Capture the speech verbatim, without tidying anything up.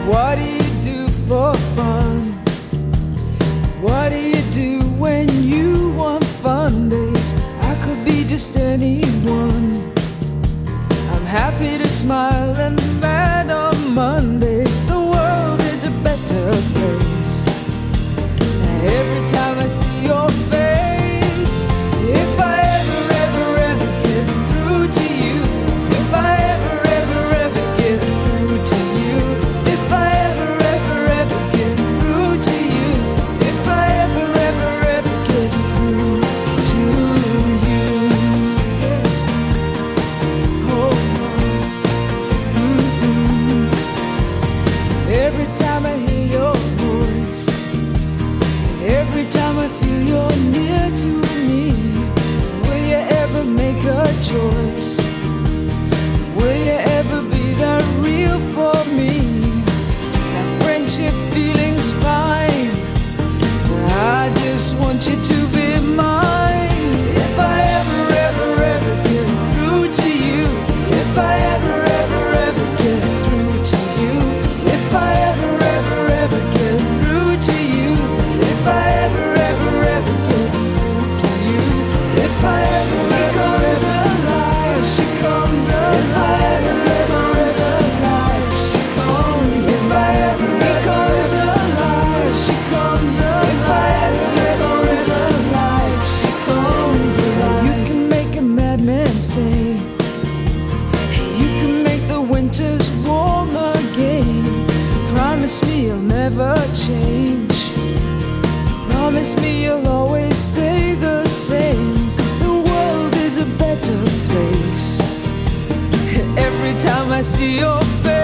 What do you do for fun? What do you do when you want fun days? I could be just anyone. I'm happy to smile and mad on Mondays. The world is a better place every time I see your face. If I ever, ever, ever get through to you, if I ever, ever, ever get through to you, if I ever, ever, ever get through to you, if I ever, ever, ever get through to you. Oh, mm-hmm. Every time I hear your voice, every time I feel you're near to me, will you ever make a choice? Will you ever be that real for me? Our friendship feeling's fine, I just want you to be mine. If I ever, ever, ever get through to you, if I ever, ever, ever get through to you, if I ever, ever, ever get through to you, if I ever, ever, ever get through to you, if I ever, becomes alive, she comes alive. If I ever, becomes alive, she comes. If I ever, becomes alive, she comes alive. If I ever, becomes alive, she comes alive. You can make a madman sing. You can make the winters warm again. Promise me you'll never change. Promise me you'll always stay the same. 'Cause the world is a better place every time I see your face.